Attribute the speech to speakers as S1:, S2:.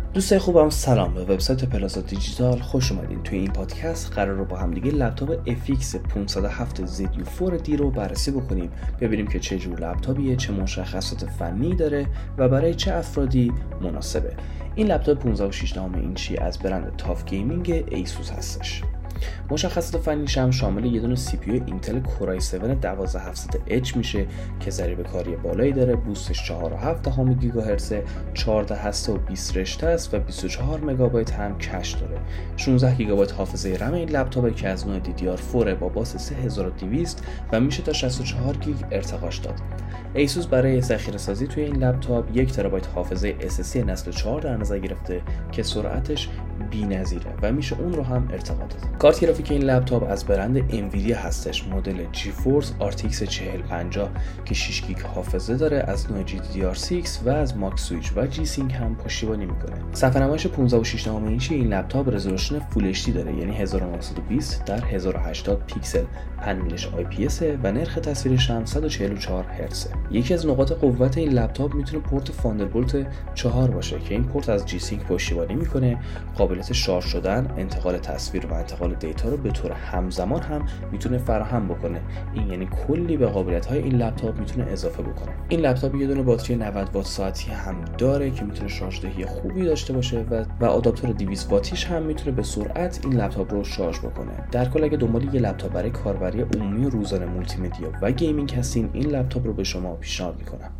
S1: دوستای خوبم سلام، به وبسایت پلاسا دیجیتال خوش اومدین. توی این پادکست قرار رو با هم دیگه لپتاپ FX 507 ZU4D رو بررسی بکنیم، ببینیم که چه جور لپتاپیه، چه مشخصات فنی داره و برای چه افرادی مناسبه. این لپتاپ 15.6 اینچی از برند تاف گیمینگ ایسوس هستش. مشخصات فنیش هم شامل یه دونه سی پی یو اینتل کورای 7 12700H میشه که ضریب کاری بالایی داره، بوستش 4.7 گیگاهرتز، 14 هسته و 20 رشته است و 24 مگابایت هم کش داره. 16 گیگابایت حافظه رم این لپتاپه که از نوع DDR4 با باس 3200 و میشه تا 64 گیگ ارتقاش داد. ایسوس برای ذخیره سازی توی این لپتاپ 1 ترابایت حافظه SSD نسل 4 در نظر گرفته که سرعتش بی‌نظیره و میشه اون رو هم ارتقا داد. کارت گرافیک این لپتاپ از برند انویدیا هستش، مدل جیفورس RTX 4050 که 6 گیگ حافظه داره، از نوع GDDR6 و از ماکس سویچ و جی سینک هم پشتیبانی میکنه. صفحه نمایش 15.6 اینچی این لپتاپ رزولوشن فول اچ دی داره، یعنی 1920 در 1080 پیکسل. پنلش IPS و نرخ تصویرش هم 144 هرتز. یکی از نقاط قوت این لپتاپ میتونه پورت فاندربولت 4 باشه که این پورت از جی سینک پشتیبانی میکنه. قابلیت شارژ شدن، انتقال تصویر و انتقال دیتا رو به طور همزمان هم میتونه فراهم بکنه. این یعنی کلی به قابلیت‌های این لپتاپ میتونه اضافه بکنه. این لپتاپ یه دونه باتری 90 وات ساعتی هم داره که میتونه شارژ دهی خوبی داشته باشه و آداپتور 200 واتیش هم میتونه به سرعت این لپتاپ رو شارژ بکنه. در کل اگه دنبال یه لپتاپ برای کاربری عمومی و روزانه مولتی مدیا و گیمینگ هستین، این لپتاپ رو به شما پیشنهاد میکنم.